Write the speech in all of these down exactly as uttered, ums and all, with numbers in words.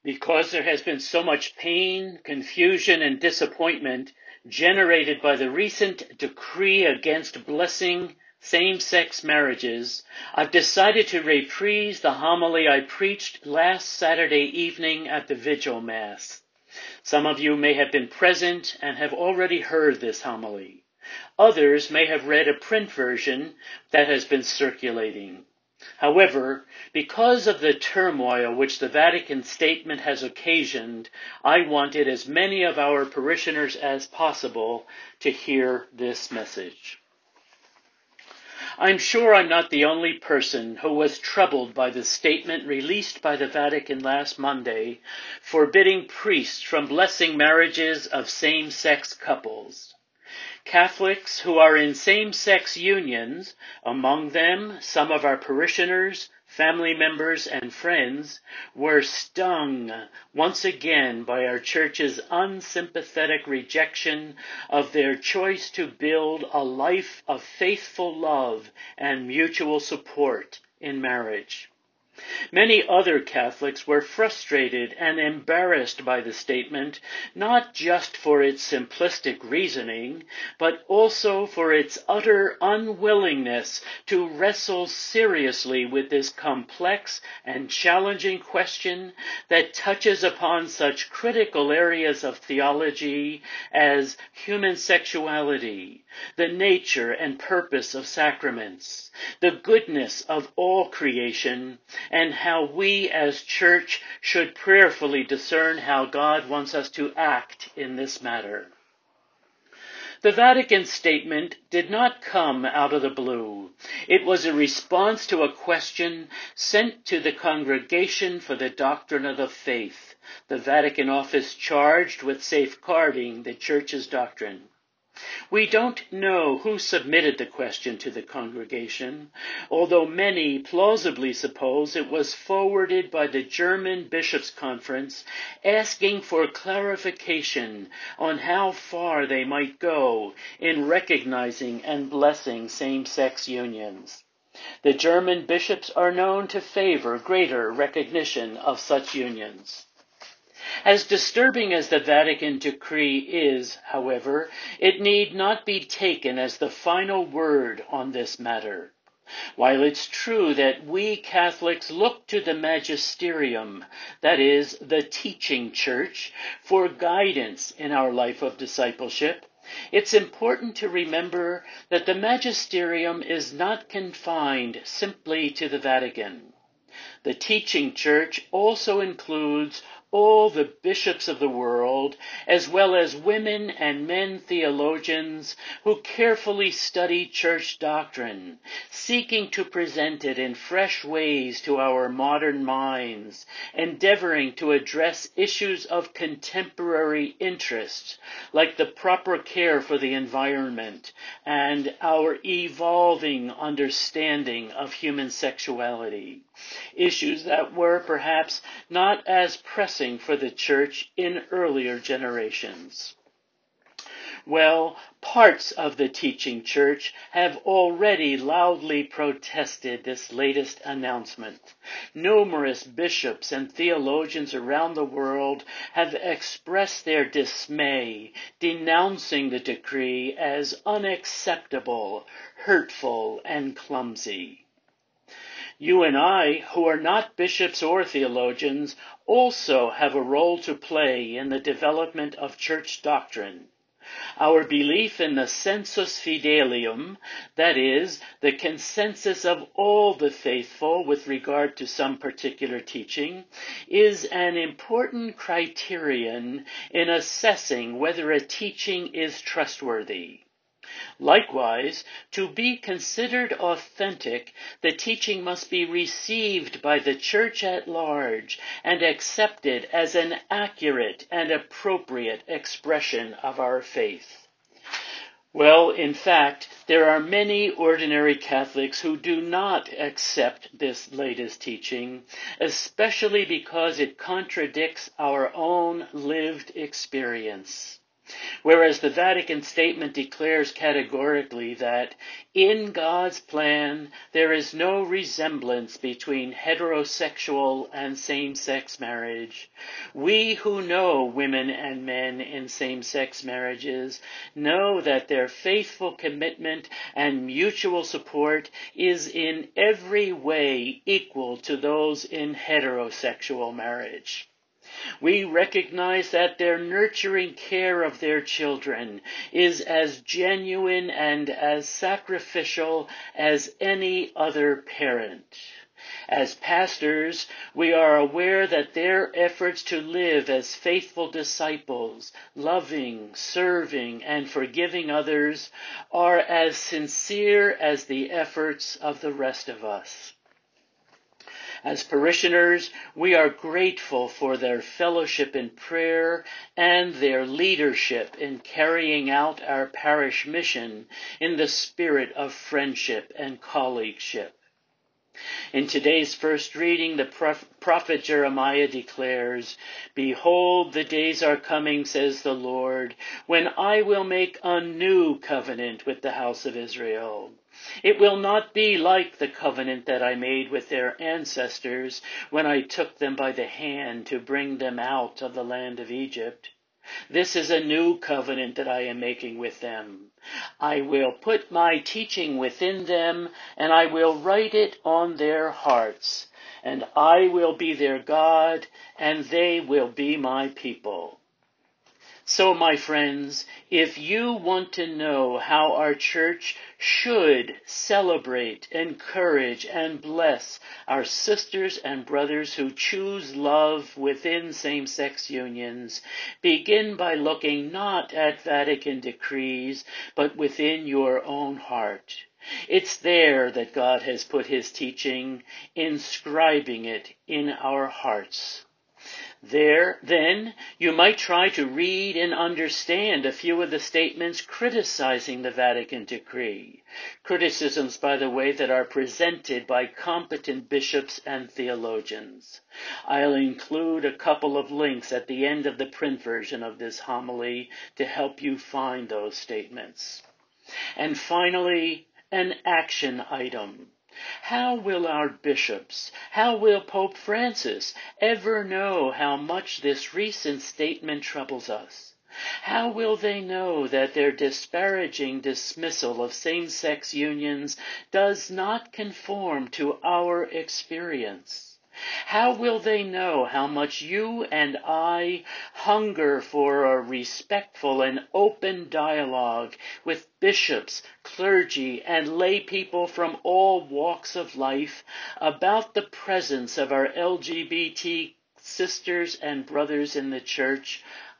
Because there has been so much pain, confusion, and disappointment generated by the recent decree against blessing same-sex marriages, I've decided to reprise the homily I preached last Saturday evening at the Vigil Mass. Some of you may have been present and have already heard this homily. Others may have read a print version that has been circulating. However, because of the turmoil which the Vatican statement has occasioned, I wanted as many of our parishioners as possible to hear this message. I'm sure I'm not the only person who was troubled by the statement released by the Vatican last Monday, forbidding priests from blessing marriages of same-sex couples. Catholics who are in same-sex unions, among them some of our parishioners, family members, and friends, were stung once again by our Church's unsympathetic rejection of their choice to build a life of faithful love and mutual support in marriage. Many other Catholics were frustrated and embarrassed by the statement, not just for its simplistic reasoning, but also for its utter unwillingness to wrestle seriously with this complex and challenging question that touches upon such critical areas of theology as human sexuality, the nature and purpose of sacraments, the goodness of all creation, and how we as Church should prayerfully discern how God wants us to act in this matter. The Vatican statement did not come out of the blue. It was a response to a question sent to the Congregation for the Doctrine of the Faith, the Vatican office charged with safeguarding the Church's doctrine. We don't know who submitted the question to the congregation, although many plausibly suppose it was forwarded by the German Bishops' Conference asking for clarification on how far they might go in recognizing and blessing same-sex unions. The German bishops are known to favor greater recognition of such unions. As disturbing as the Vatican decree is, however, it need not be taken as the final word on this matter. While it's true that we Catholics look to the magisterium, that is, the teaching church, for guidance in our life of discipleship, it's important to remember that the magisterium is not confined simply to the Vatican. The teaching church also includes all the bishops of the world, as well as women and men theologians who carefully study church doctrine, seeking to present it in fresh ways to our modern minds, endeavoring to address issues of contemporary interest, like the proper care for the environment and our evolving understanding of human sexuality, issues that were perhaps not as pressing for the Church in earlier generations. Well, parts of the teaching church have already loudly protested this latest announcement. Numerous bishops and theologians around the world have expressed their dismay, denouncing the decree as unacceptable, hurtful, and clumsy. You and I, who are not bishops or theologians, also have a role to play in the development of church doctrine. Our belief in the sensus fidelium, that is, the consensus of all the faithful with regard to some particular teaching, is an important criterion in assessing whether a teaching is trustworthy. Likewise, to be considered authentic, the teaching must be received by the Church at large and accepted as an accurate and appropriate expression of our faith. Well, in fact, there are many ordinary Catholics who do not accept this latest teaching, especially because it contradicts our own lived experience. Whereas the Vatican Statement declares categorically that in God's plan there is no resemblance between heterosexual and same-sex marriage, we who know women and men in same-sex marriages know that their faithful commitment and mutual support is in every way equal to those in heterosexual marriage. We recognize that their nurturing care of their children is as genuine and as sacrificial as any other parent. As pastors, we are aware that their efforts to live as faithful disciples, loving, serving, and forgiving others, are as sincere as the efforts of the rest of us. As parishioners, we are grateful for their fellowship in prayer and their leadership in carrying out our parish mission in the spirit of friendship and colleagueship. In today's first reading, the prophet Jeremiah declares, "Behold, the days are coming, says the Lord, when I will make a new covenant with the house of Israel. It will not be like the covenant that I made with their ancestors when I took them by the hand to bring them out of the land of Egypt. This is a new covenant that I am making with them. I will put my teaching within them, and I will write it on their hearts, and I will be their God, and they will be my people." So, my friends, if you want to know how our church should celebrate, encourage, and bless our sisters and brothers who choose love within same-sex unions, begin by looking not at Vatican decrees, but within your own heart. It's there that God has put his teaching, inscribing it in our hearts. There, then, you might try to read and understand a few of the statements criticizing the Vatican decree. Criticisms, by the way, that are presented by competent bishops and theologians. I'll include a couple of links at the end of the print version of this homily to help you find those statements. And finally, an action item. How will our bishops, how will Pope Francis ever know how much this recent statement troubles us? How will they know that their disparaging dismissal of same-sex unions does not conform to our experience? How will they know how much you and I hunger for a respectful and open dialogue with bishops, clergy, and lay people from all walks of life about the presence of our L G B T sisters and brothers in the Church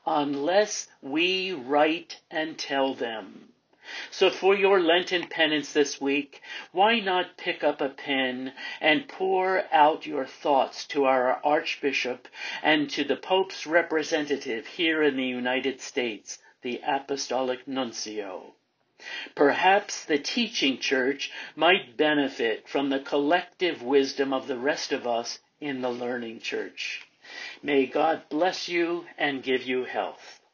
unless we write and tell them? So for your Lenten penance this week, why not pick up a pen and pour out your thoughts to our Archbishop and to the Pope's representative here in the United States, the Apostolic Nuncio. Perhaps the teaching church might benefit from the collective wisdom of the rest of us in the learning church. May God bless you and give you health.